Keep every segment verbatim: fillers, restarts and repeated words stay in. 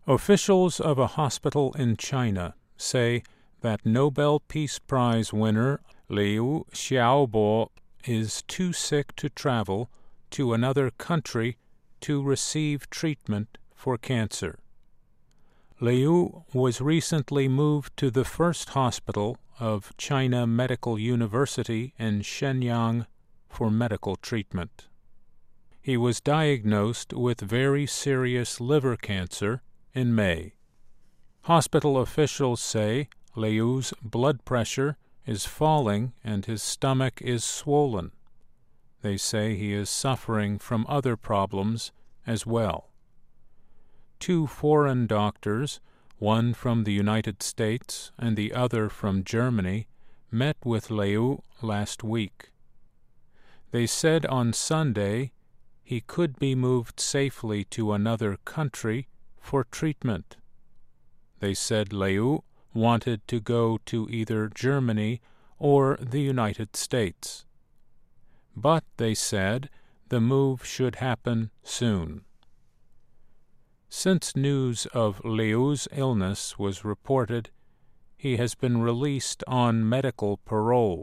Officials of a hospital in China say that Nobel Peace Prize winner Liu Xiaobo is too sick to travel to another country to receive treatment for cancer. Liu was recently moved to the first hospital of China Medical University in Shenyang for medical treatment. He was diagnosed with very serious liver cancer in May. Hospital officials say Liu's blood pressure is falling and his stomach is swollen. They say he is suffering from other problems as well. Two foreign doctors, one from the United States and the other from Germany, met with Liu last week. They said on Sunday he could be moved safely to another country for treatment. They said Liu wanted to go to either Germany or the United States. But, they said, the move should happen soon. Since news of Liu's illness was reported, he has been released on medical parole.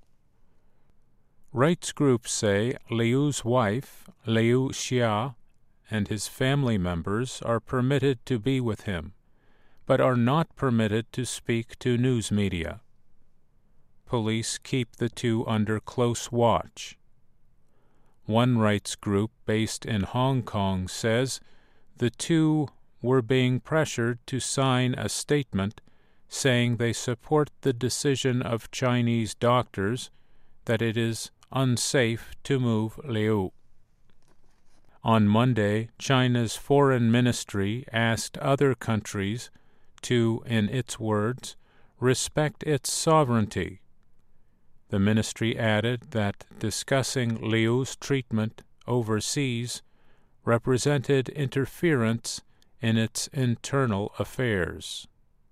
Rights groups say Liu's wife, Liu Xia, and his family members are permitted to be with him, but are not permitted to speak to news media. Police keep the two under close watch. One rights group based in Hong Kong says the two were being pressured to sign a statement saying they support the decision of Chinese doctors that it is unsafe to move Liu. On Monday, China's foreign ministry asked other countries to, in its words, respect its sovereignty. The ministry added that discussing Liu's treatment overseas represented interference in its internal affairs.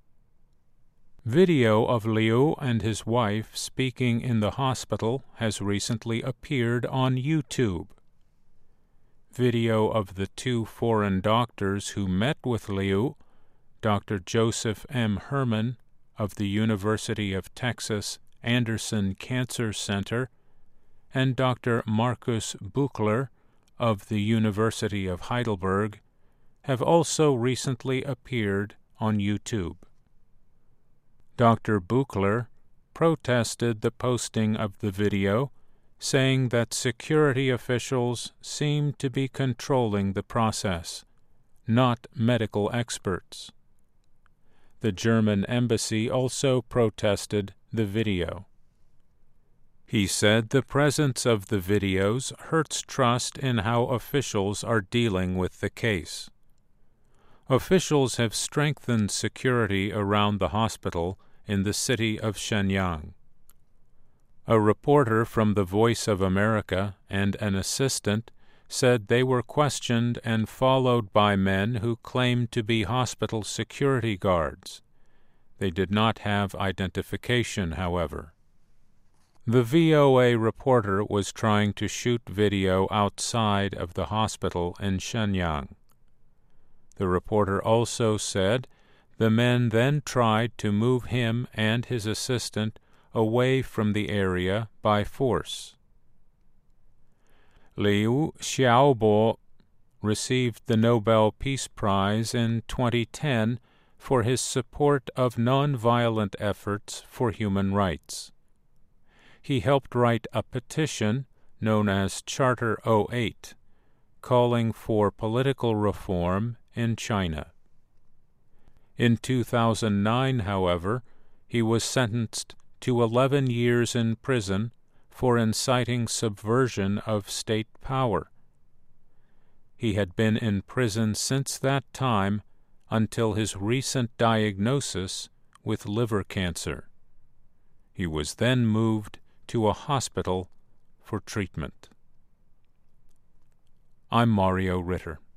Video of Liu and his wife speaking in the hospital has recently appeared on YouTube. Video of the two foreign doctors who met with Liu, Doctor Joseph M. Herman of the University of Texas Anderson Cancer Center and Doctor Markus Buchler of the University of Heidelberg, have also recently appeared on YouTube. Doctor Buchler protested the posting of the video, saying that security officials seemed to be controlling the process, not medical experts. The German embassy also protested the video. He said the presence of the videos hurts trust in how officials are dealing with the case. Officials have strengthened security around the hospital in the city of Shenyang. A reporter from the Voice of America and an assistant said they were questioned and followed by men who claimed to be hospital security guards. They did not have identification, however. The V O A reporter was trying to shoot video outside of the hospital in Shenyang. The reporter also said the men then tried to move him and his assistant away from the area by force. Liu Xiaobo received the Nobel Peace Prize in twenty ten for his support of nonviolent efforts for human rights. He helped write a petition known as Charter oh eight, calling for political reform in China. In two thousand nine, however, he was sentenced to eleven years in prison for inciting subversion of state power. He had been in prison since that time until his recent diagnosis with liver cancer. He was then moved to a hospital for treatment. I'm Mario Ritter.